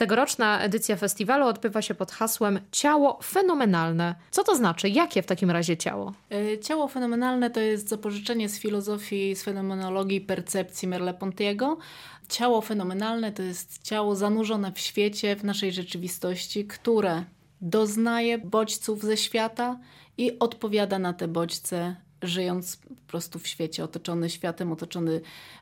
Tegoroczna edycja festiwalu odbywa się pod hasłem Ciało fenomenalne. Co to znaczy? Jakie w takim razie ciało? Ciało fenomenalne to jest zapożyczenie z filozofii, z fenomenologii percepcji Merleau-Ponty'ego. Ciało fenomenalne to jest ciało zanurzone w świecie, w naszej rzeczywistości, które doznaje bodźców ze świata i odpowiada na te bodźce, żyjąc po prostu w świecie, otoczony światem, otoczony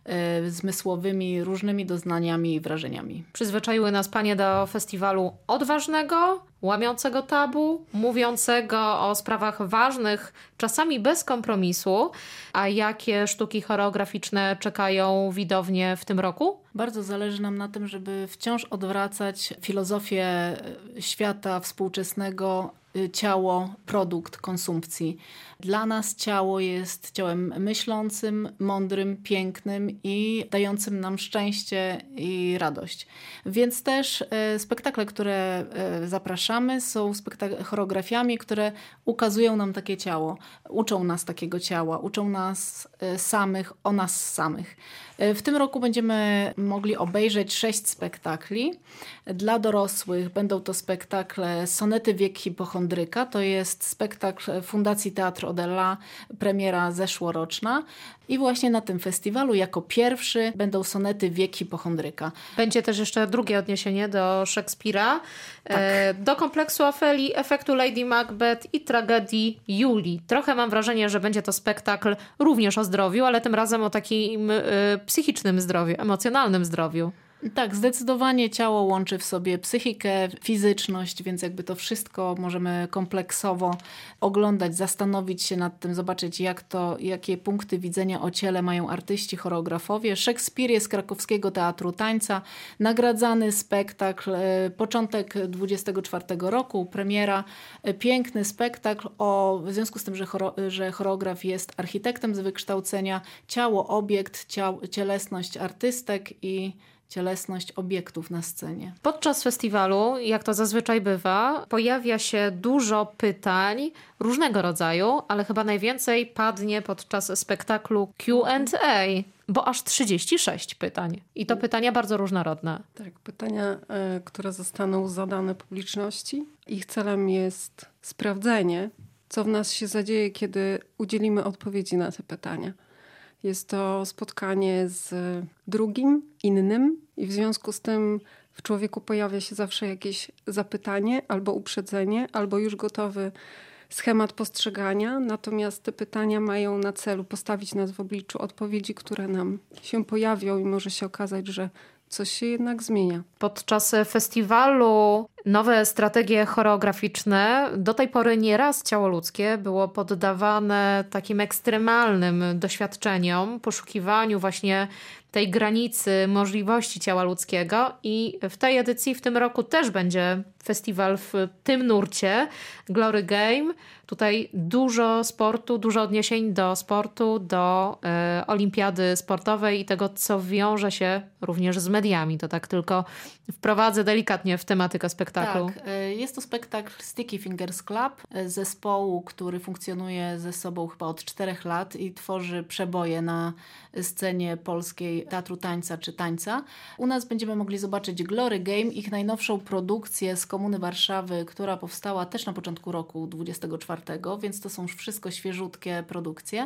zmysłowymi, różnymi doznaniami i wrażeniami. Przyzwyczaiły nas panie do festiwalu odważnego, łamiącego tabu, mówiącego o sprawach ważnych, czasami bez kompromisu. A jakie sztuki choreograficzne czekają widownię w tym roku? Bardzo zależy nam na tym, żeby wciąż odwracać filozofię świata współczesnego, ciało, produkt konsumpcji. Dla nas ciało jest ciałem myślącym, mądrym, pięknym i dającym nam szczęście i radość. Więc też spektakle, które zapraszamy, są choreografiami, które ukazują nam takie ciało. Uczą nas takiego ciała, uczą nas samych o nas samych. W tym roku będziemy mogli obejrzeć 6 spektakli. Dla dorosłych będą to spektakle Sonety Wiek Hipochondryka. To jest spektakl Fundacji Teatr Odella, premiera zeszłoroczna. I właśnie na tym festiwalu jako pierwszy będą Sonety Wiek Hipochondryka. Będzie też jeszcze drugie odniesienie do Szekspira, Tak. Do kompleksu Ofeli, efektu Lady Macbeth i tragedii Julii. Trochę mam wrażenie, że będzie to spektakl również o zdrowiu, ale tym razem o takim psychicznym zdrowiu, emocjonalnym zdrowiu. Tak, zdecydowanie ciało łączy w sobie psychikę, fizyczność, więc jakby to wszystko możemy kompleksowo oglądać, zastanowić się nad tym, zobaczyć jakie punkty widzenia o ciele mają artyści, choreografowie. Szekspir jest Krakowskiego Teatru Tańca, nagradzany spektakl, początek 24 roku, premiera, piękny spektakl w związku z tym, że choreograf jest architektem z wykształcenia, ciało, obiekt, cielesność artystek i cielesność obiektów na scenie. Podczas festiwalu, jak to zazwyczaj bywa, pojawia się dużo pytań różnego rodzaju, ale chyba najwięcej padnie podczas spektaklu Q&A, bo aż 36 pytań. I to pytania bardzo różnorodne. Tak, pytania, które zostaną zadane publiczności. Ich celem jest sprawdzenie, co w nas się zadzieje, kiedy udzielimy odpowiedzi na te pytania. Jest to spotkanie z drugim, innym i w związku z tym w człowieku pojawia się zawsze jakieś zapytanie albo uprzedzenie, albo już gotowy schemat postrzegania. Natomiast te pytania mają na celu postawić nas w obliczu odpowiedzi, które nam się pojawią i może się okazać, że coś się jednak zmienia. Podczas festiwalu nowe strategie choreograficzne, do tej pory nieraz ciało ludzkie było poddawane takim ekstremalnym doświadczeniom, poszukiwaniu właśnie tej granicy możliwości ciała ludzkiego i w tej edycji w tym roku też będzie festiwal w tym nurcie Glory Game. Tutaj dużo sportu, dużo odniesień do sportu, do olimpiady sportowej i tego, co wiąże się również z mediami. To tak tylko wprowadzę delikatnie w tematykę spektaklu. Tak, jest to spektakl Sticky Fingers Club, zespołu, który funkcjonuje ze sobą chyba od 4 lat i tworzy przeboje na scenie polskiej Teatru Tańca czy Tańca. U nas będziemy mogli zobaczyć Glory Game, ich najnowszą produkcję z Komuny Warszawy, która powstała też na początku roku 24, więc to są wszystko świeżutkie produkcje.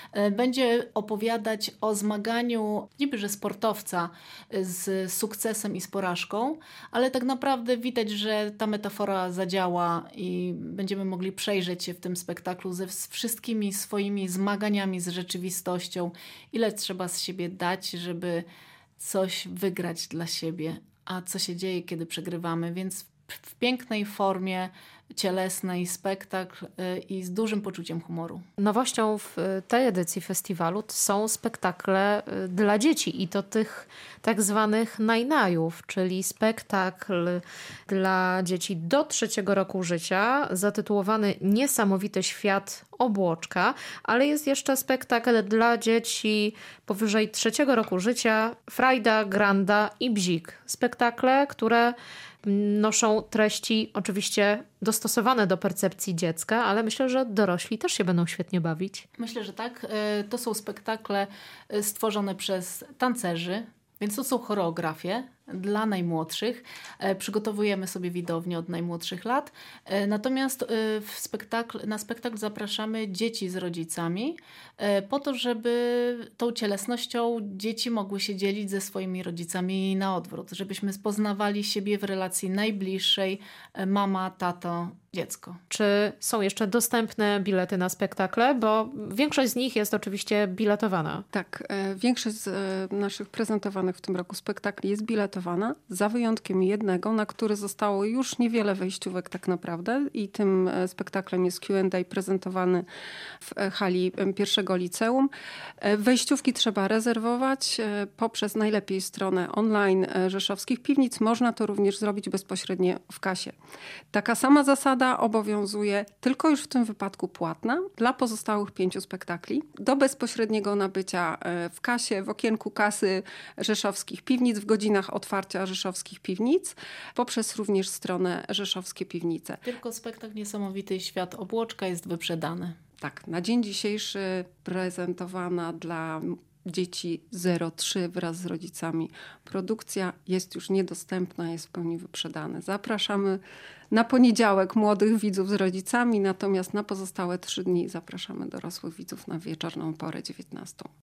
Będzie opowiadać o zmaganiu niby że sportowca z sukcesem i z porażką, ale tak naprawdę widać, że ta metafora zadziała i będziemy mogli przejrzeć się w tym spektaklu ze wszystkimi swoimi zmaganiami z rzeczywistością, ile trzeba z siebie dać, żeby coś wygrać dla siebie, a co się dzieje, kiedy przegrywamy, więc w pięknej formie cielesnej spektakl i z dużym poczuciem humoru. Nowością w tej edycji festiwalu są spektakle dla dzieci i to tych tak zwanych najnajów, czyli spektakl dla dzieci do 3 roku życia zatytułowany Niesamowity świat obłoczka, ale jest jeszcze spektakl dla dzieci powyżej 3 roku życia Frajda, Granda i Bzik. Spektakle, które noszą treści oczywiście dostosowane do percepcji dziecka, ale myślę, że dorośli też się będą świetnie bawić. Myślę, że tak. To są spektakle stworzone przez tancerzy, więc to są choreografie dla najmłodszych. Przygotowujemy sobie widownię od najmłodszych lat. Natomiast na spektakl zapraszamy dzieci z rodzicami po to, żeby tą cielesnością dzieci mogły się dzielić ze swoimi rodzicami na odwrót. Żebyśmy poznawali siebie w relacji najbliższej mama, tato, dziecko. Czy są jeszcze dostępne bilety na spektakle? Bo większość z nich jest oczywiście biletowana. Tak, większość z naszych prezentowanych w tym roku spektakli jest biletowana, za wyjątkiem jednego, na który zostało już niewiele wejściówek tak naprawdę i tym spektaklem jest Q&A prezentowany w hali pierwszego liceum. Wejściówki trzeba rezerwować poprzez najlepiej stronę online Rzeszowskich Piwnic. Można to również zrobić bezpośrednio w kasie. Taka sama zasada obowiązuje tylko już w tym wypadku płatna dla pozostałych 5 spektakli. Do bezpośredniego nabycia w kasie, w okienku kasy Rzeszowskich Piwnic, w godzinach otwarcia Rzeszowskich Piwnic, poprzez również stronę Rzeszowskie Piwnice. Tylko spektakl Niesamowity Świat Obłoczka jest wyprzedany. Tak, na dzień dzisiejszy prezentowana dla dzieci 0-3 wraz z rodzicami. Produkcja jest już niedostępna, jest w pełni wyprzedana. Zapraszamy na poniedziałek młodych widzów z rodzicami, natomiast na pozostałe 3 dni zapraszamy dorosłych widzów na wieczorną porę 19.